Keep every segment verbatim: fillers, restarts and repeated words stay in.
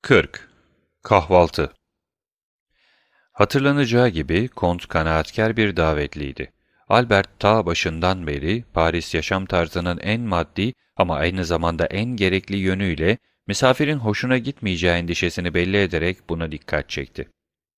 kırk. Kahvaltı. Hatırlanacağı gibi Kont kanaatkar bir davetliydi. Albert ta başından beri Paris yaşam tarzının en maddi ama aynı zamanda en gerekli yönüyle misafirin hoşuna gitmeyeceği endişesini belli ederek buna dikkat çekti.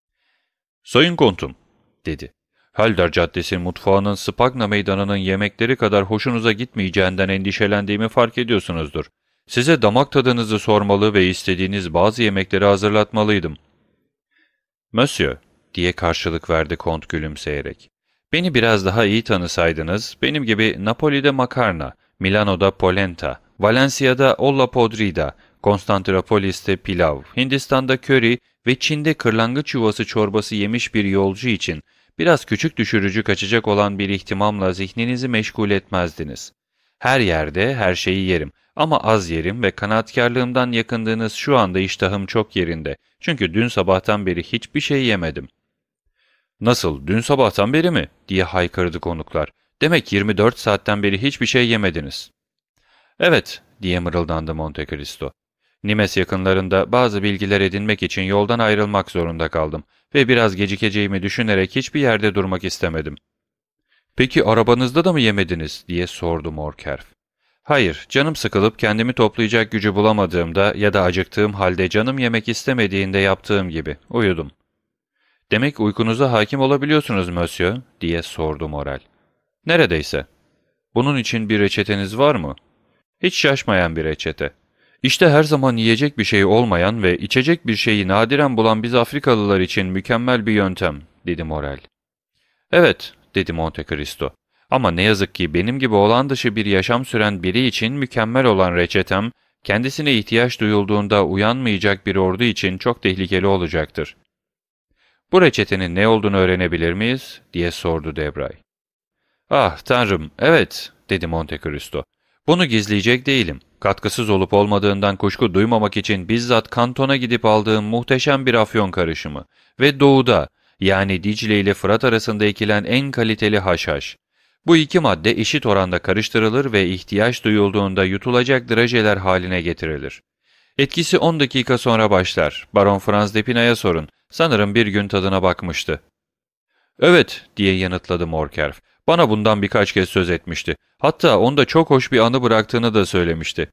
"Sayın Kontum," dedi. "Helder Caddesi mutfağının Spagna Meydanı'nın yemekleri kadar hoşunuza gitmeyeceğinden endişelendiğimi fark ediyorsunuzdur. Size damak tadınızı sormalı ve istediğiniz bazı yemekleri hazırlatmalıydım." "Monsieur," diye karşılık verdi Kont gülümseyerek. "Beni biraz daha iyi tanısaydınız, benim gibi Napoli'de makarna, Milano'da polenta, Valencia'da olla podrida, Konstantinopolis'te pilav, Hindistan'da köri ve Çin'de kırlangıç yuvası çorbası yemiş bir yolcu için biraz küçük düşürücü kaçacak olan bir ihtimamla zihninizi meşgul etmezdiniz. Her yerde her şeyi yerim ama az yerim ve kanaatkarlığımdan yakındığınız şu anda iştahım çok yerinde. Çünkü dün sabahtan beri hiçbir şey yemedim." "Nasıl, dün sabahtan beri mi?" diye haykırdı konuklar. "Demek yirmi dört saatten beri hiçbir şey yemediniz." "Evet," diye mırıldandı Monte Cristo. "Nimes yakınlarında bazı bilgiler edinmek için yoldan ayrılmak zorunda kaldım ve biraz gecikeceğimi düşünerek hiçbir yerde durmak istemedim." "Peki arabanızda da mı yemediniz?" diye sordu Morkerf. "Hayır, canım sıkılıp kendimi toplayacak gücü bulamadığımda ya da acıktığım halde canım yemek istemediğinde yaptığım gibi uyudum." "Demek uykunuza hakim olabiliyorsunuz Monsieur?" diye sordu Morel. "Neredeyse." "Bunun için bir reçeteniz var mı?" "Hiç şaşmayan bir reçete. İşte her zaman yiyecek bir şey olmayan ve içecek bir şeyi nadiren bulan biz Afrikalılar için mükemmel bir yöntem," dedi Morel. "Evet," dedi Monte Cristo. "Ama ne yazık ki benim gibi olağan dışı bir yaşam süren biri için mükemmel olan reçetem, kendisine ihtiyaç duyulduğunda uyanmayacak bir ordu için çok tehlikeli olacaktır." "Bu reçetenin ne olduğunu öğrenebilir miyiz?" diye sordu Debray. "Ah tanrım, evet," dedi Monte Cristo. "Bunu gizleyecek değilim. Katkısız olup olmadığından kuşku duymamak için bizzat kantona gidip aldığım muhteşem bir afyon karışımı ve doğuda, yani Dicle ile Fırat arasında ekilen en kaliteli haşhaş. Bu iki madde eşit oranda karıştırılır ve ihtiyaç duyulduğunda yutulacak drajeler haline getirilir. Etkisi on dakika sonra başlar. Baron Franz d'Epinay'a sorun. Sanırım bir gün tadına bakmıştı." "Evet," diye yanıtladı Morkerf. "Bana bundan birkaç kez söz etmişti. Hatta onda çok hoş bir anı bıraktığını da söylemişti."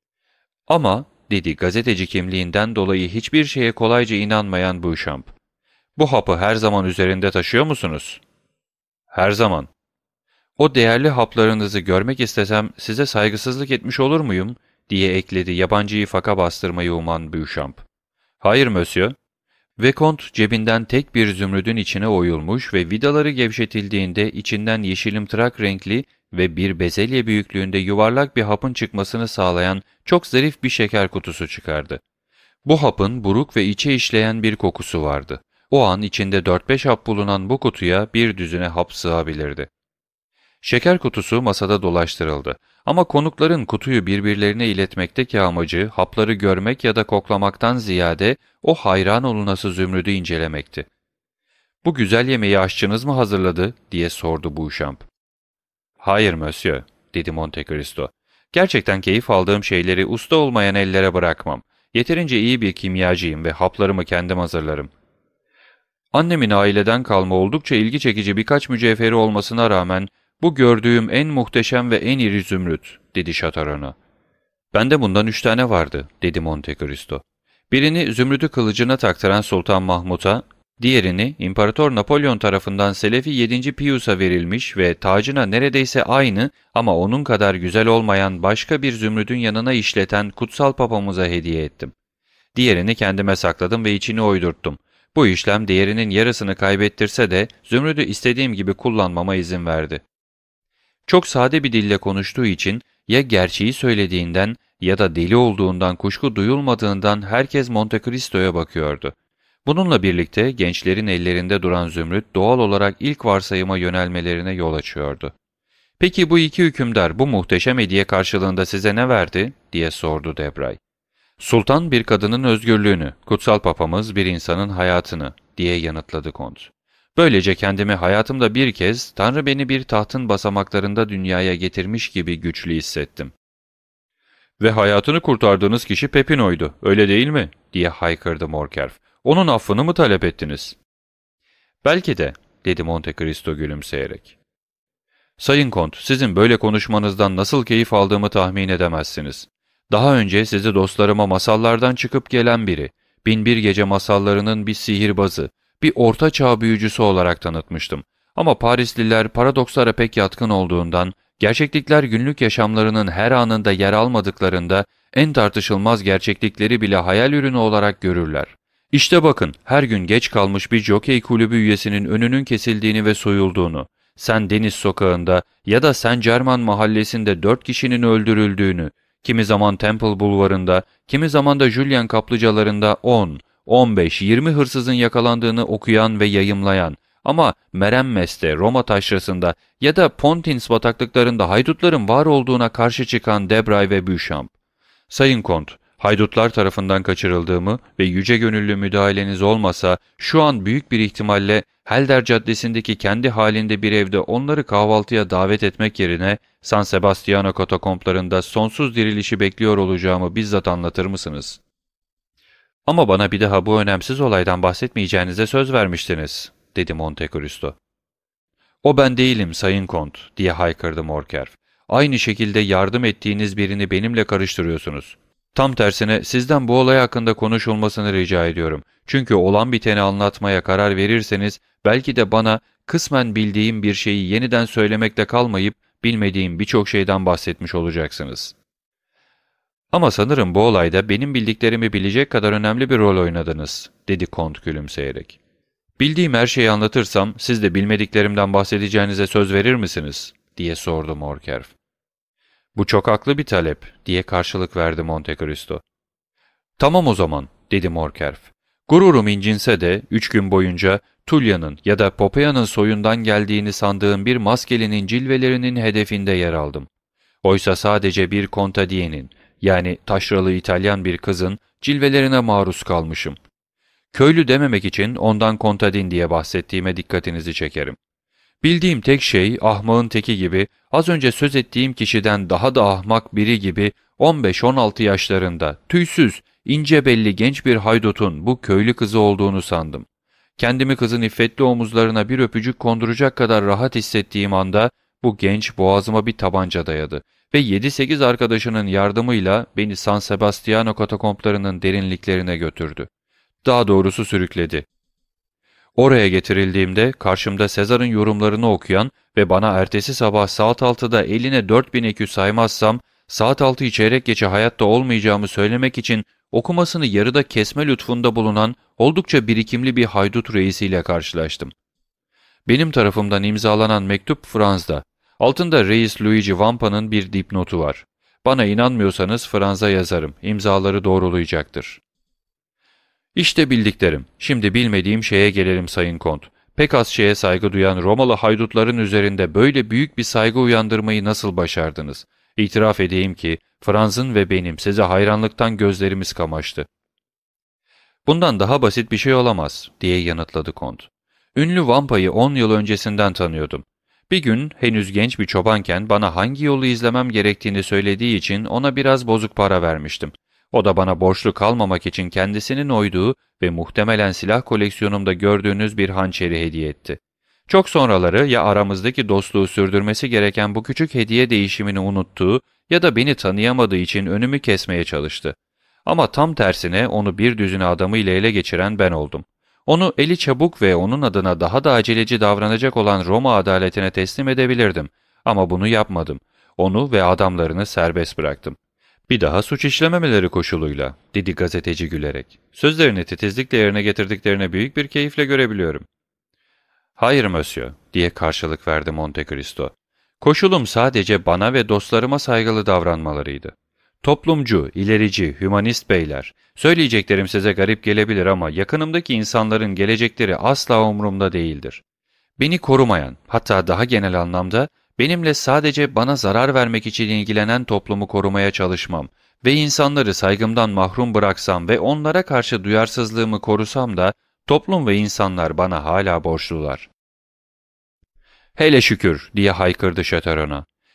"Ama," dedi gazeteci kimliğinden dolayı hiçbir şeye kolayca inanmayan Beauchamp, "bu hapı her zaman üzerinde taşıyor musunuz?" "Her zaman." "O değerli haplarınızı görmek istesem size saygısızlık etmiş olur muyum?" diye ekledi yabancıyı faka bastırmayı uman Beauchamp. "Hayır Monsieur." Ve Kont cebinden tek bir zümrüdün içine oyulmuş ve vidaları gevşetildiğinde içinden yeşilimtırak renkli ve bir bezelye büyüklüğünde yuvarlak bir hapın çıkmasını sağlayan çok zarif bir şeker kutusu çıkardı. Bu hapın buruk ve içe işleyen bir kokusu vardı. O an içinde dört beş hap bulunan bu kutuya bir düzine hap sığabilirdi. Şeker kutusu masada dolaştırıldı. Ama konukların kutuyu birbirlerine iletmekteki amacı hapları görmek ya da koklamaktan ziyade o hayran olunası zümrüdü incelemekti. "Bu güzel yemeği aşçınız mı hazırladı?" diye sordu Beauchamp. "Hayır Monsieur," dedi Monte Cristo. "Gerçekten keyif aldığım şeyleri usta olmayan ellere bırakmam. Yeterince iyi bir kimyacıyım ve haplarımı kendim hazırlarım." "Annemin aileden kalma oldukça ilgi çekici birkaç mücevheri olmasına rağmen bu gördüğüm en muhteşem ve en iri zümrüt," dedi Şataron'a. "Bende bundan üç tane vardı," dedi Monte Cristo. "Birini zümrüdü kılıcına taktıran Sultan Mahmut'a, diğerini İmparator Napolyon tarafından Selefi yedinci Pius'a verilmiş ve tacına neredeyse aynı ama onun kadar güzel olmayan başka bir zümrüdün yanına işleten kutsal papamıza hediye ettim. Diğerini kendime sakladım ve içini oydurttum. Bu işlem değerinin yarısını kaybettirse de zümrüdü istediğim gibi kullanmama izin verdi." Çok sade bir dille konuştuğu için ya gerçeği söylediğinden ya da deli olduğundan kuşku duyulmadığından herkes Monte Cristo'ya bakıyordu. Bununla birlikte gençlerin ellerinde duran zümrüt doğal olarak ilk varsayıma yönelmelerine yol açıyordu. "Peki bu iki hükümdar bu muhteşem hediye karşılığında size ne verdi?" diye sordu Debray. "Sultan bir kadının özgürlüğünü, kutsal papamız bir insanın hayatını," diye yanıtladı Kont. "Böylece kendimi hayatımda bir kez Tanrı beni bir tahtın basamaklarında dünyaya getirmiş gibi güçlü hissettim." ''Ve hayatını kurtardığınız kişi Pepino'ydu, öyle değil mi?'' diye haykırdı Morcerf. ''Onun affını mı talep ettiniz?'' ''Belki de'' dedi Monte Cristo gülümseyerek. ''Sayın Kont, sizin böyle konuşmanızdan nasıl keyif aldığımı tahmin edemezsiniz. Daha önce sizi dostlarıma masallardan çıkıp gelen biri, Binbir Gece masallarının bir sihirbazı, bir orta çağ büyücüsü olarak tanıtmıştım. Ama Parisliler paradokslara pek yatkın olduğundan, gerçeklikler günlük yaşamlarının her anında yer almadıklarında en tartışılmaz gerçeklikleri bile hayal ürünü olarak görürler. İşte bakın, her gün geç kalmış bir jokey kulübü üyesinin önünün kesildiğini ve soyulduğunu, Saint Denis sokağında ya da Saint Germain mahallesinde dört kişinin öldürüldüğünü, kimi zaman Temple bulvarında, kimi zaman da Julien kaplıcalarında on, on beş, yirmi hırsızın yakalandığını okuyan ve yayımlayan, ama Meremmes'te, Roma taşrasında ya da Pontins bataklıklarında haydutların var olduğuna karşı çıkan Debray ve Beauchamp. Sayın Kont, haydutlar tarafından kaçırıldığımı ve yüce gönüllü müdahaleniz olmasa şu an büyük bir ihtimalle Helder Caddesi'ndeki kendi halinde bir evde onları kahvaltıya davet etmek yerine San Sebastiano katakomplarında sonsuz dirilişi bekliyor olacağımı bizzat anlatır mısınız? ''Ama bana bir daha bu önemsiz olaydan bahsetmeyeceğinize söz vermiştiniz.'' dedi Monte Cristo. ''O ben değilim Sayın Kont'' diye haykırdı Morcerf. ''Aynı şekilde yardım ettiğiniz birini benimle karıştırıyorsunuz. Tam tersine sizden bu olay hakkında konuşulmasını rica ediyorum. Çünkü olan biteni anlatmaya karar verirseniz belki de bana kısmen bildiğim bir şeyi yeniden söylemekle kalmayıp bilmediğim birçok şeyden bahsetmiş olacaksınız. Ama sanırım bu olayda benim bildiklerimi bilecek kadar önemli bir rol oynadınız, dedi Kont gülümseyerek. ''Bildiğim her şeyi anlatırsam siz de bilmediklerimden bahsedeceğinize söz verir misiniz?'' diye sordu Morcerf. ''Bu çok haklı bir talep'' diye karşılık verdi Monte Cristo. ''Tamam o zaman'' dedi Morcerf. ''Gururum incinse de üç gün boyunca Tulya'nın ya da Popeya'nın soyundan geldiğini sandığım bir maskelinin cilvelerinin hedefinde yer aldım. Oysa sadece bir kontadiyenin, yani taşralı İtalyan bir kızın cilvelerine maruz kalmışım. Köylü dememek için ondan kontadin diye bahsettiğime dikkatinizi çekerim. Bildiğim tek şey ahmağın teki gibi, az önce söz ettiğim kişiden daha da ahmak biri gibi on beş on altı yaşlarında, tüysüz, ince belli genç bir haydutun bu köylü kızı olduğunu sandım. Kendimi kızın iffetli omuzlarına bir öpücük konduracak kadar rahat hissettiğim anda bu genç boğazıma bir tabanca dayadı ve yedi sekiz arkadaşının yardımıyla beni San Sebastiano katakomplarının derinliklerine götürdü. Daha doğrusu sürükledi. Oraya getirildiğimde karşımda Sezar'ın yorumlarını okuyan ve bana ertesi sabah saat altıda eline dört bin ekü saymazsam saat altıyı çeyrek geçe hayatta olmayacağımı söylemek için okumasını yarıda kesme lütfunda bulunan oldukça birikimli bir haydut reisiyle karşılaştım. Benim tarafımdan imzalanan mektup Frans'da. Altında Reis Luigi Vampa'nın bir dipnotu var. Bana inanmıyorsanız Frans'a yazarım. İmzaları doğrulayacaktır. İşte bildiklerim. Şimdi bilmediğim şeye gelelim Sayın Kont. Pek az şeye saygı duyan Romalı haydutların üzerinde böyle büyük bir saygı uyandırmayı nasıl başardınız? İtiraf edeyim ki Franz'ın ve benim size hayranlıktan gözlerimiz kamaştı. Bundan daha basit bir şey olamaz, diye yanıtladı Kont. Ünlü Vampa'yı on yıl öncesinden tanıyordum. Bir gün henüz genç bir çobanken bana hangi yolu izlemem gerektiğini söylediği için ona biraz bozuk para vermiştim. O da bana borçlu kalmamak için kendisinin oyduğu ve muhtemelen silah koleksiyonumda gördüğünüz bir hançeri hediye etti. Çok sonraları ya aramızdaki dostluğu sürdürmesi gereken bu küçük hediye değişimini unuttuğu ya da beni tanıyamadığı için önümü kesmeye çalıştı. Ama tam tersine onu bir düzine adamıyla ele geçiren ben oldum. Onu eli çabuk ve onun adına daha da aceleci davranacak olan Roma adaletine teslim edebilirdim. Ama bunu yapmadım. Onu ve adamlarını serbest bıraktım. ''Bir daha suç işlememeleri koşuluyla'' dedi gazeteci gülerek. ''Sözlerini titizlikle yerine getirdiklerine büyük bir keyifle görebiliyorum.'' ''Hayır monsieur'' diye karşılık verdi Monte Cristo. ''Koşulum sadece bana ve dostlarıma saygılı davranmalarıydı. Toplumcu, ilerici, hümanist beyler, söyleyeceklerim size garip gelebilir ama yakınımdaki insanların gelecekleri asla umurumda değildir. Beni korumayan, hatta daha genel anlamda benimle sadece bana zarar vermek için ilgilenen toplumu korumaya çalışmam ve insanları saygımdan mahrum bıraksam ve onlara karşı duyarsızlığımı korusam da toplum ve insanlar bana hala borçlular.'' ''Hele şükür'' diye haykırdı Şateron'a.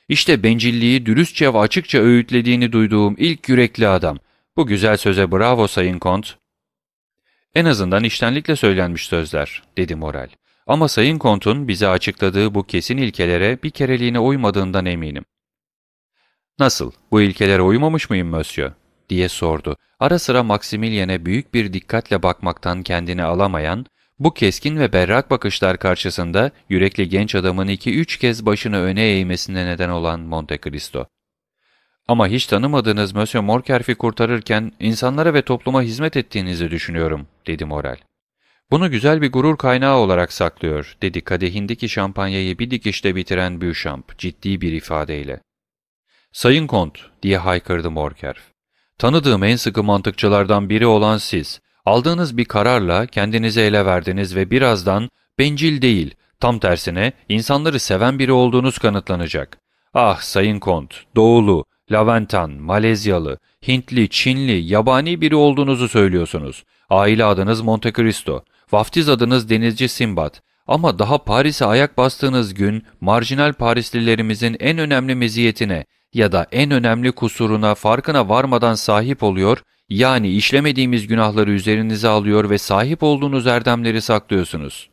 İşte bencilliği dürüstçe ve açıkça öğütlediğini duyduğum ilk yürekli adam. Bu güzel söze bravo Sayın Kont. En azından içtenlikle söylenmiş sözler, dedi Morel. Ama Sayın Kont'un bize açıkladığı bu kesin ilkelere bir kereliğine uymadığından eminim. Nasıl, bu ilkelere uymamış mıyım Monsieur? Diye sordu. Ara sıra Maximilian'e büyük bir dikkatle bakmaktan kendini alamayan, bu keskin ve berrak bakışlar karşısında yürekli genç adamın iki üç kez başını öne eğmesine neden olan Monte Cristo. Ama hiç tanımadığınız Monsieur Morcerf'i kurtarırken insanlara ve topluma hizmet ettiğinizi düşünüyorum, dedi Morel. Bunu güzel bir gurur kaynağı olarak saklıyor, dedi kadehindeki şampanyayı bir dikişte bitiren Beauchamp ciddi bir ifadeyle. Sayın Kont, diye haykırdı Morcerf. Tanıdığım en sıkı mantıkçılardan biri olan siz, aldığınız bir kararla kendinizi ele verdiniz ve birazdan bencil değil, tam tersine insanları seven biri olduğunuz kanıtlanacak. Ah Sayın Kont, doğulu, Laventan, Malezyalı, Hintli, Çinli, yabani biri olduğunuzu söylüyorsunuz. Aile adınız Monte Cristo, vaftiz adınız Denizci Simbad. Ama daha Paris'e ayak bastığınız gün marjinal Parislilerimizin en önemli meziyetine ya da en önemli kusuruna farkına varmadan sahip oluyor, yani işlemediğimiz günahları üzerinize alıyor ve sahip olduğunuz erdemleri saklıyorsunuz.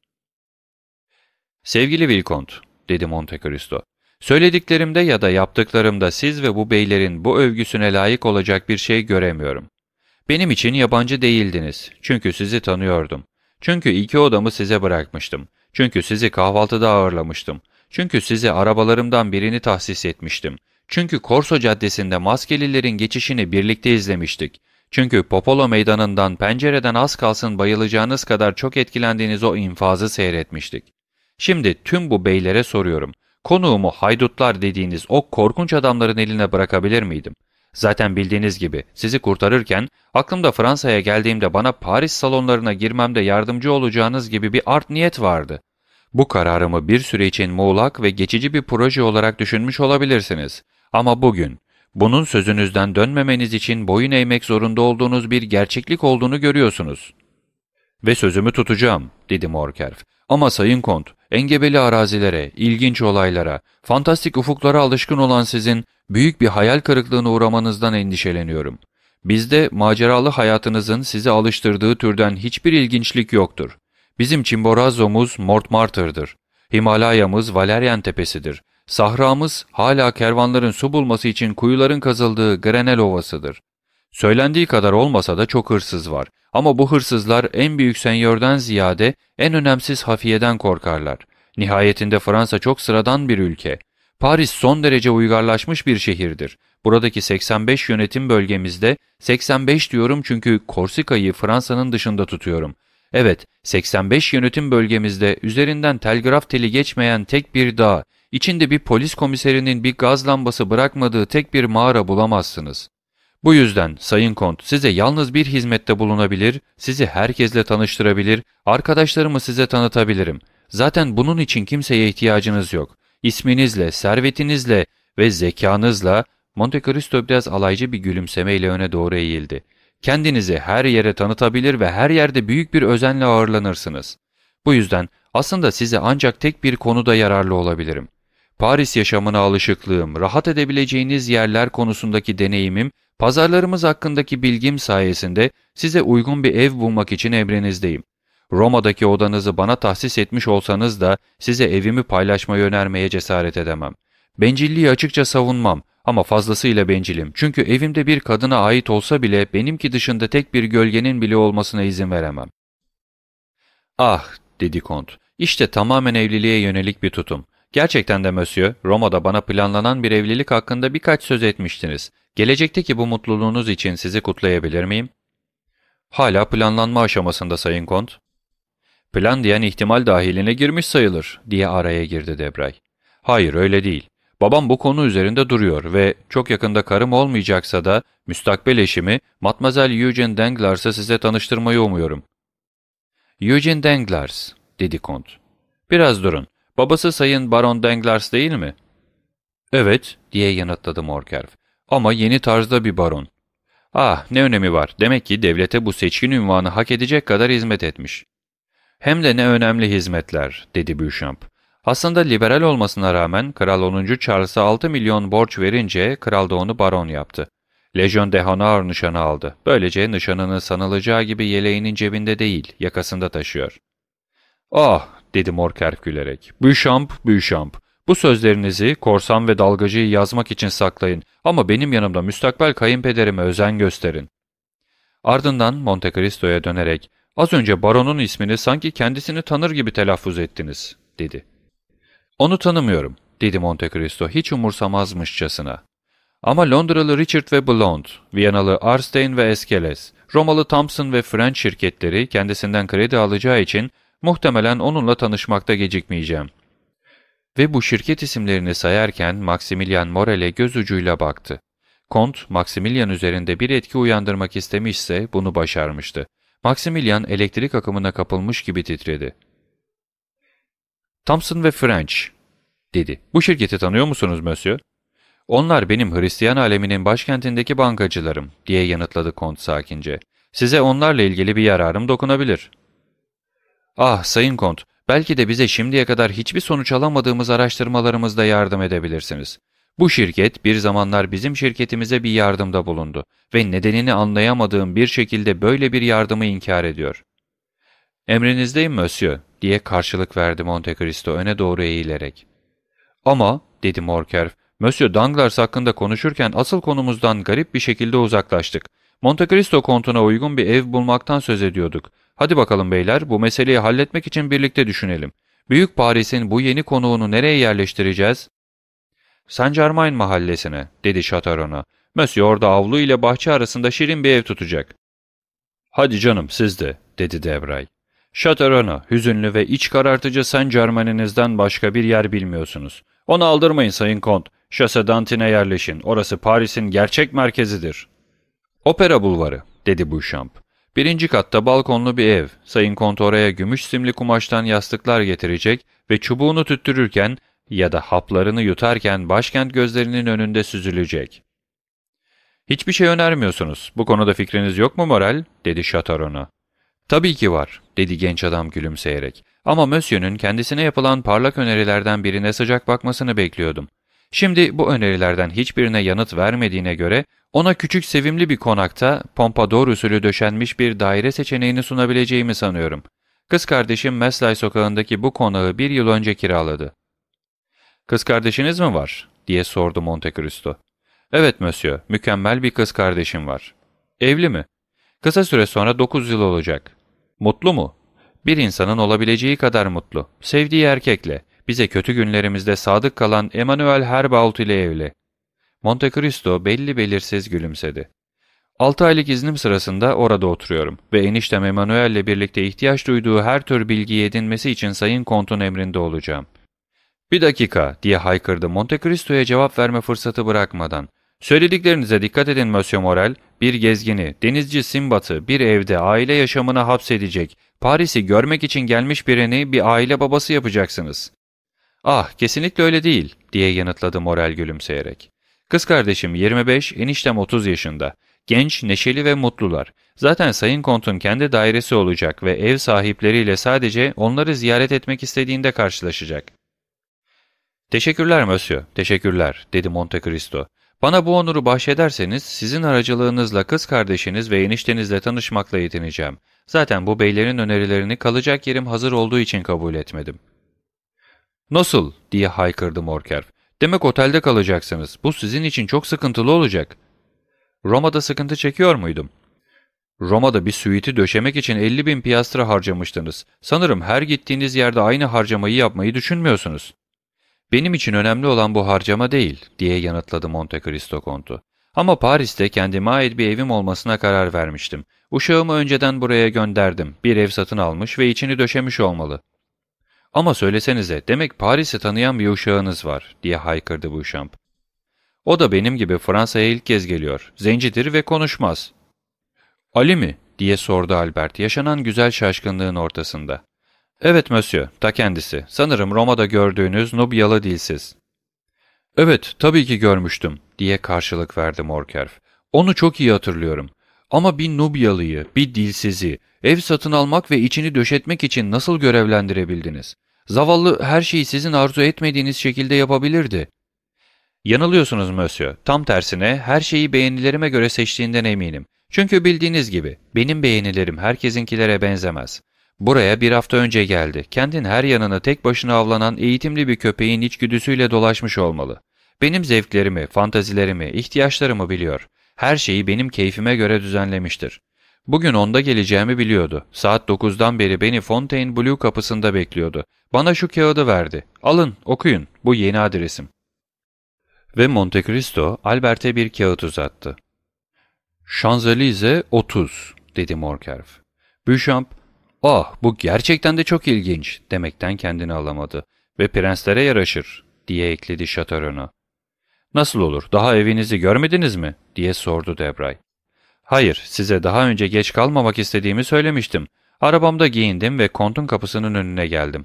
Sevgili Vilkont, dedi Monte Cristo, söylediklerimde ya da yaptıklarımda siz ve bu beylerin bu övgüsüne layık olacak bir şey göremiyorum. Benim için yabancı değildiniz, çünkü sizi tanıyordum. Çünkü iki odamı size bırakmıştım. Çünkü sizi kahvaltıda ağırlamıştım. Çünkü size arabalarımdan birini tahsis etmiştim. Çünkü Korso Caddesi'nde maskelilerin geçişini birlikte izlemiştik. Çünkü Popolo Meydanı'ndan pencereden az kalsın bayılacağınız kadar çok etkilendiğiniz o infazı seyretmiştik. Şimdi tüm bu beylere soruyorum. Konuğumu haydutlar dediğiniz o korkunç adamların eline bırakabilir miydim? Zaten bildiğiniz gibi sizi kurtarırken aklımda Fransa'ya geldiğimde bana Paris salonlarına girmemde yardımcı olacağınız gibi bir art niyet vardı. Bu kararımı bir süre için muğlak ve geçici bir proje olarak düşünmüş olabilirsiniz. Ama bugün, bunun sözünüzden dönmemeniz için boyun eğmek zorunda olduğunuz bir gerçeklik olduğunu görüyorsunuz. Ve sözümü tutacağım, dedi Morcerf. Ama Sayın Kont, engebeli arazilere, ilginç olaylara, fantastik ufuklara alışkın olan sizin büyük bir hayal kırıklığına uğramanızdan endişeleniyorum. Bizde maceralı hayatınızın sizi alıştırdığı türden hiçbir ilginçlik yoktur. Bizim Chimborazo'muz Montmartre'dır. Himalaya'mız Valerian Tepesi'dir. Sahramız hala kervanların su bulması için kuyuların kazıldığı Grenelle Ovası'dır. Söylendiği kadar olmasa da çok hırsız var. Ama bu hırsızlar en büyük senyörden ziyade en önemsiz hafiyeden korkarlar. Nihayetinde Fransa çok sıradan bir ülke. Paris son derece uygarlaşmış bir şehirdir. Buradaki seksen beş yönetim bölgemizde, seksen beş diyorum çünkü Korsika'yı Fransa'nın dışında tutuyorum. Evet, seksen beş yönetim bölgemizde üzerinden telgraf teli geçmeyen tek bir dağ, içinde bir polis komiserinin bir gaz lambası bırakmadığı tek bir mağara bulamazsınız. Bu yüzden Sayın Kont size yalnız bir hizmette bulunabilir, sizi herkesle tanıştırabilir, arkadaşlarımı size tanıtabilirim. Zaten bunun için kimseye ihtiyacınız yok. İsminizle, servetinizle ve zekanızla, Monte Cristo biraz alaycı bir gülümsemeyle öne doğru eğildi. Kendinizi her yere tanıtabilir ve her yerde büyük bir özenle ağırlanırsınız. Bu yüzden aslında size ancak tek bir konuda yararlı olabilirim. Paris yaşamına alışıklığım, rahat edebileceğiniz yerler konusundaki deneyimim, pazarlarımız hakkındaki bilgim sayesinde size uygun bir ev bulmak için emrinizdeyim. Roma'daki odanızı bana tahsis etmiş olsanız da size evimi paylaşmayı önermeye cesaret edemem. Bencilliği açıkça savunmam ama fazlasıyla bencilim. Çünkü evimde bir kadına ait olsa bile benimki dışında tek bir gölgenin bile olmasına izin veremem. Ah, dedi Kont, işte tamamen evliliğe yönelik bir tutum. Gerçekten de Monsieur, Roma'da bana planlanan bir evlilik hakkında birkaç söz etmiştiniz. Gelecekteki bu mutluluğunuz için sizi kutlayabilir miyim? Hala planlanma aşamasında Sayın Kont. Plan diyen ihtimal dahiline girmiş sayılır, diye araya girdi Debray. Hayır, öyle değil. Babam bu konu üzerinde duruyor ve çok yakında karım olmayacaksa da müstakbel eşimi Mademoiselle Eugène Danglars'a size tanıştırmayı umuyorum. Eugène Danglars, dedi Kont. Biraz durun. Babası Sayın Baron Danglars değil mi? Evet, diye yanıtladı Morcerf. Ama yeni tarzda bir baron. Ah, ne önemi var. Demek ki devlete bu seçkin ünvanı hak edecek kadar hizmet etmiş. Hem de ne önemli hizmetler, dedi Beauchamp. Aslında liberal olmasına rağmen Kral onuncu Charles'a altı milyon borç verince kral da onu baron yaptı. Legion d'Honneur nişanı aldı. Böylece nişanını sanılacağı gibi yeleğinin cebinde değil, yakasında taşıyor. "Ah!" dedi Morcerf gülerek. "Beauchamp, Beauchamp. Bu sözlerinizi korsan ve dalgacıyı yazmak için saklayın ama benim yanımda müstakbel kayınpederime özen gösterin." Ardından Monte Cristo'ya dönerek, "Az önce baronun ismini sanki kendisini tanır gibi telaffuz ettiniz," dedi. "Onu tanımıyorum," dedi Monte Cristo hiç umursamazmışçasına. "Ama Londralı Richard ve Blount, Viyanalı Arstein ve Eskeles, Romalı Thompson ve French şirketleri kendisinden kredi alacağı için muhtemelen onunla tanışmakta gecikmeyeceğim." Ve bu şirket isimlerini sayarken Maximilian Morel'e göz ucuyla baktı. Kont, Maximilian üzerinde bir etki uyandırmak istemişse bunu başarmıştı. Maximilian elektrik akımına kapılmış gibi titredi. "Thompson ve French," dedi. "Bu şirketi tanıyor musunuz Monsieur?" "Onlar benim Hristiyan aleminin başkentindeki bankacılarım," diye yanıtladı Kont sakince. "Size onlarla ilgili bir yararım dokunabilir." "Ah Sayın Kont, belki de bize şimdiye kadar hiçbir sonuç alamadığımız araştırmalarımızda yardım edebilirsiniz. Bu şirket bir zamanlar bizim şirketimize bir yardımda bulundu ve nedenini anlayamadığım bir şekilde böyle bir yardımı inkar ediyor." "Emrinizdeyim Monsieur," diye karşılık verdi Monte Cristo öne doğru eğilerek. "Ama," dedi Morcerf, "Monsieur Danglars hakkında konuşurken asıl konumuzdan garip bir şekilde uzaklaştık. Monte Cristo kontuna uygun bir ev bulmaktan söz ediyorduk. Hadi bakalım beyler, bu meseleyi halletmek için birlikte düşünelim. Büyük Paris'in bu yeni konuğunu nereye yerleştireceğiz?" "Saint Germain mahallesine," dedi Chateaureaun'a. "Monsieur orada avlu ile bahçe arasında şirin bir ev tutacak." "Hadi canım siz de," dedi Debray. "Chateaureaun'a, hüzünlü ve iç karartıcı Saint Germain'inizden başka bir yer bilmiyorsunuz. Onu aldırmayın Sayın Kont. Chaussee d'Antin'e yerleşin. Orası Paris'in gerçek merkezidir." "Opera Bulvarı," dedi Beauchamp. "Birinci katta balkonlu bir ev. Sayın Kont oraya gümüş simli kumaştan yastıklar getirecek ve çubuğunu tüttürürken ya da haplarını yutarken başkent gözlerinin önünde süzülecek." "Hiçbir şey önermiyorsunuz. Bu konuda fikriniz yok mu Morel?" dedi Chateaureaun'a. "Tabii ki var," dedi genç adam gülümseyerek. "Ama Monsieur'ün kendisine yapılan parlak önerilerden birine sıcak bakmasını bekliyordum. Şimdi bu önerilerden hiçbirine yanıt vermediğine göre ona küçük sevimli bir konakta Pompadour usulü döşenmiş bir daire seçeneğini sunabileceğimi sanıyorum. Kız kardeşim Meslay sokağındaki bu konağı bir yıl önce kiraladı." "Kız kardeşiniz mi var?" diye sordu Monte Cristo. "Evet Monsieur, mükemmel bir kız kardeşim var." "Evli mi?" "Kısa süre sonra dokuz yıl olacak." "Mutlu mu?" "Bir insanın olabileceği kadar mutlu. Sevdiği erkekle, bize kötü günlerimizde sadık kalan Emmanuel Herbault ile evli." Monte Cristo belli belirsiz gülümsedi. "Altı aylık iznim sırasında orada oturuyorum ve eniştem Emmanuel ile birlikte ihtiyaç duyduğu her tür bilgiyi edinmesi için Sayın Kont'un emrinde olacağım." "Bir dakika," diye haykırdı Monte Cristo'ya cevap verme fırsatı bırakmadan. "Söylediklerinize dikkat edin Monsieur Morel. Bir gezgini, denizci Simbat'ı bir evde aile yaşamına hapsedecek, Paris'i görmek için gelmiş birini bir aile babası yapacaksınız." "Ah, kesinlikle öyle değil," diye yanıtladı Morel gülümseyerek. "Kız kardeşim yirmi beş, eniştem otuz yaşında. Genç, neşeli ve mutlular. Zaten Sayın Kont'un kendi dairesi olacak ve ev sahipleriyle sadece onları ziyaret etmek istediğinde karşılaşacak." "Teşekkürler Monsieur, teşekkürler," dedi Monte Cristo. "Bana bu onuru bahşederseniz sizin aracılığınızla kız kardeşiniz ve eniştenizle tanışmakla yetineceğim. Zaten bu beylerin önerilerini kalacak yerim hazır olduğu için kabul etmedim." "Nasıl?" diye haykırdı Morcerf. "Demek otelde kalacaksınız. Bu sizin için çok sıkıntılı olacak." "Roma'da sıkıntı çekiyor muydum?" "Roma'da bir süiti döşemek için elli bin piyastra harcamıştınız. Sanırım her gittiğiniz yerde aynı harcamayı yapmayı düşünmüyorsunuz." "Benim için önemli olan bu harcama değil," diye yanıtladı Monte Cristo Kont'u. "Ama Paris'te kendime ait bir evim olmasına karar vermiştim. Uşağımı önceden buraya gönderdim. Bir ev satın almış ve içini döşemiş olmalı." "Ama söylesenize, demek Paris'i tanıyan bir uşağınız var," diye haykırdı Beauchamp. "O da benim gibi Fransa'ya ilk kez geliyor. Zencidir ve konuşmaz." "Ali mi?" diye sordu Albert, yaşanan güzel şaşkınlığın ortasında. "Evet Monsieur, ta kendisi. Sanırım Roma'da gördüğünüz Nubyalı dilsiz." "Evet, tabii ki görmüştüm," diye karşılık verdi Morcerf. "Onu çok iyi hatırlıyorum. Ama bir Nubyalı'yı, bir dilsizi, ev satın almak ve içini döşetmek için nasıl görevlendirebildiniz? Zavallı her şeyi sizin arzu etmediğiniz şekilde yapabilirdi. Yanılıyorsunuz Monsieur. Tam tersine her şeyi beğenilerime göre seçtiğinden eminim. Çünkü bildiğiniz gibi benim beğenilerim herkesinkilere benzemez. Buraya bir hafta önce geldi. Kentin her yanını tek başına avlanan eğitimli bir köpeğin içgüdüsüyle dolaşmış olmalı. Benim zevklerimi, fantazilerimi, ihtiyaçlarımı biliyor. Her şeyi benim keyfime göre düzenlemiştir. Bugün onda geleceğimi biliyordu. Saat dokuzdan beri beni Fontainebleau kapısında bekliyordu. Bana şu kağıdı verdi. Alın, okuyun. Bu yeni adresim. Ve Monte Cristo, Albert'e bir kağıt uzattı. Champs-Élysées otuz, dedi Morcerf. Beauchamp, ah bu gerçekten de çok ilginç demekten kendini alamadı. Ve prenslere yaraşır, diye ekledi Chateaurenaud. Nasıl olur, daha evinizi görmediniz mi, diye sordu Debray. Hayır, size daha önce geç kalmamak istediğimi söylemiştim. Arabamda giyindim ve kontun kapısının önüne geldim.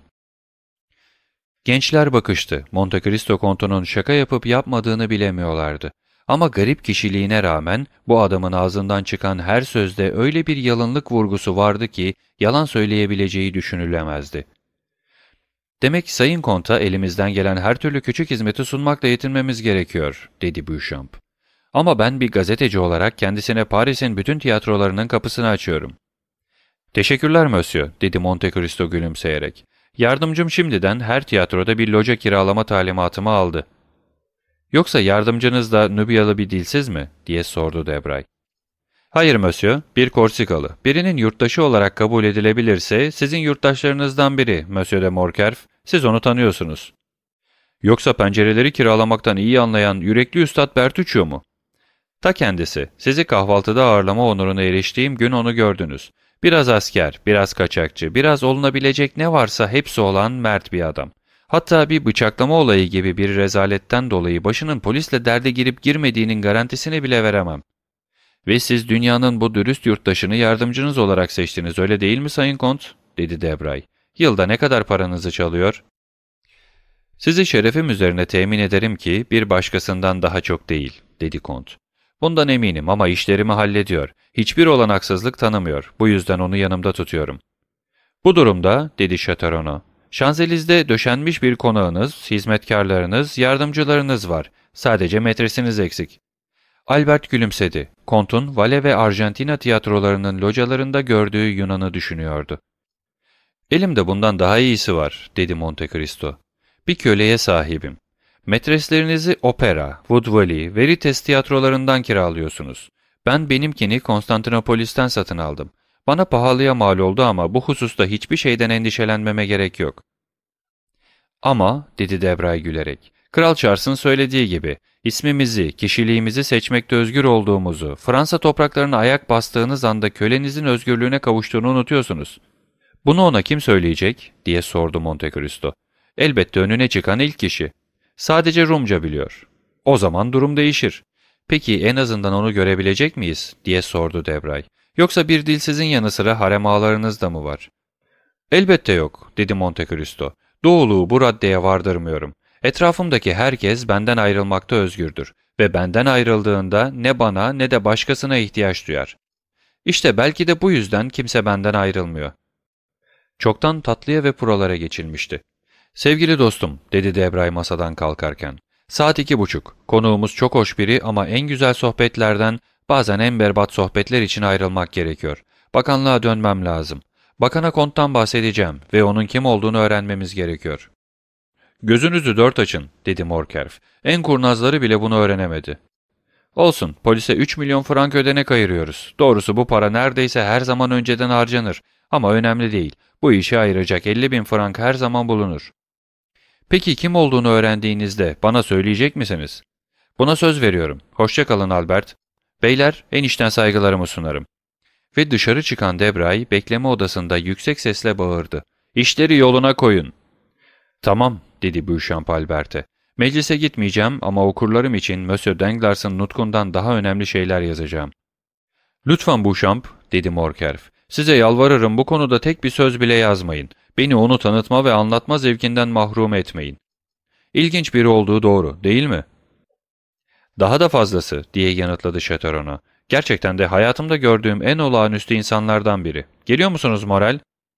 Gençler bakıştı. Monte Cristo kontunun şaka yapıp yapmadığını bilemiyorlardı. Ama garip kişiliğine rağmen bu adamın ağzından çıkan her sözde öyle bir yalınlık vurgusu vardı ki yalan söyleyebileceği düşünülemezdi. Demek Sayın Kont'a elimizden gelen her türlü küçük hizmeti sunmakla yetinmemiz gerekiyor, dedi Beauchamp. Ama ben bir gazeteci olarak kendisine Paris'in bütün tiyatrolarının kapısını açıyorum. Teşekkürler Monsieur, dedi Monte Cristo gülümseyerek. Yardımcım şimdiden her tiyatroda bir loca kiralama talimatımı aldı. Yoksa yardımcınız da Nubyalı bir dilsiz mi, diye sordu Debray. Hayır Monsieur, bir Korsikalı. Birinin yurttaşı olarak kabul edilebilirse sizin yurttaşlarınızdan biri, Monsieur de Morcerf, siz onu tanıyorsunuz. Yoksa pencereleri kiralamaktan iyi anlayan yürekli Üstad Bertuccio mu? Ta kendisi. Sizi kahvaltıda ağırlama onuruna eriştiğim gün onu gördünüz. Biraz asker, biraz kaçakçı, biraz olunabilecek ne varsa hepsi olan mert bir adam. Hatta bir bıçaklama olayı gibi bir rezaletten dolayı başının polisle derde girip girmediğinin garantisini bile veremem. Ve siz dünyanın bu dürüst yurttaşını yardımcınız olarak seçtiniz, öyle değil mi Sayın Kont? Dedi Debray. Yılda ne kadar paranızı çalıyor? Sizi şerefim üzerine temin ederim ki bir başkasından daha çok değil, dedi Kont. Bundan eminim ama işlerimi hallediyor. Hiçbir olanaksızlık tanımıyor. Bu yüzden onu yanımda tutuyorum. Bu durumda, dedi Chateaurenaud, Şanzelize'de döşenmiş bir konağınız, hizmetkarlarınız, yardımcılarınız var. Sadece metresiniz eksik. Albert gülümsedi. Kont'un Vale ve Arjantina tiyatrolarının localarında gördüğü Yunan'ı düşünüyordu. Elimde bundan daha iyisi var, dedi Monte Cristo. Bir köleye sahibim. Metreslerinizi opera, Wood Valley, Veritas tiyatrolarından kiralıyorsunuz. Ben benimkini Konstantinopolis'ten satın aldım. Bana pahalıya mal oldu ama bu hususta hiçbir şeyden endişelenmeme gerek yok. Ama, dedi Debray gülerek, Kral Charles'ın söylediği gibi, ismimizi, kişiliğimizi seçmekte özgür olduğumuzu, Fransa topraklarına ayak bastığınız anda kölenizin özgürlüğüne kavuştuğunu unutuyorsunuz. Bunu ona kim söyleyecek, diye sordu Monte Cristo. Elbette önüne çıkan ilk kişi. Sadece Rumca biliyor. O zaman durum değişir. Peki en azından onu görebilecek miyiz, diye sordu Debray. Yoksa bir dilsizin yanı sıra harem ağalarınız da mı var? Elbette yok, dedi Monte Cristo. Doğuluğu bu raddeye vardırmıyorum. Etrafımdaki herkes benden ayrılmakta özgürdür ve benden ayrıldığında ne bana ne de başkasına ihtiyaç duyar. İşte belki de bu yüzden kimse benden ayrılmıyor. Çoktan tatlıya ve puralara geçilmişti. Sevgili dostum, dedi Debray masadan kalkarken. Saat iki buçuk. Konuğumuz çok hoş biri ama en güzel sohbetlerden, bazen en berbat sohbetler için ayrılmak gerekiyor. Bakanlığa dönmem lazım. Bakana Kont'tan bahsedeceğim ve onun kim olduğunu öğrenmemiz gerekiyor. Gözünüzü dört açın, dedi Morcerf. En kurnazları bile bunu öğrenemedi. Olsun, polise üç milyon frank ödenek ayırıyoruz. Doğrusu bu para neredeyse her zaman önceden harcanır. Ama önemli değil. Bu işe ayıracak elli bin frank her zaman bulunur. Peki kim olduğunu öğrendiğinizde bana söyleyecek misiniz? Buna söz veriyorum. Hoşça kalın Albert. Beyler, en içten saygılarımı sunarım. Ve dışarı çıkan Debray, bekleme odasında yüksek sesle bağırdı. İşleri yoluna koyun. Tamam, dedi Beauchamp Albert'e. Meclise gitmeyeceğim ama okurlarım için Monsieur Danglars'ın nutkundan daha önemli şeyler yazacağım. Lütfen Beauchamp, dedi Morcerf. Size yalvarırım bu konuda tek bir söz bile yazmayın. Beni onu tanıtma ve anlatma zevkinden mahrum etmeyin. İlginç biri olduğu doğru, değil mi? Daha da fazlası, diye yanıtladı Chateaurenaud. Gerçekten de hayatımda gördüğüm en olağanüstü insanlardan biri. Geliyor musunuz Morel?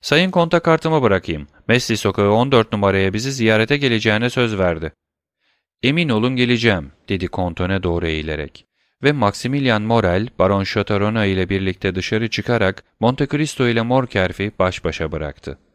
''Sayın Kont'a kartımı bırakayım. Mesli Sokağı on dört numaraya bizi ziyarete geleceğine söz verdi.'' ''Emin olun geleceğim.'' dedi Kont öne doğru eğilerek. Ve Maximilian Morrel, Baron Chateaurenaud ile birlikte dışarı çıkarak Monte Cristo ile Morcerf'i baş başa bıraktı.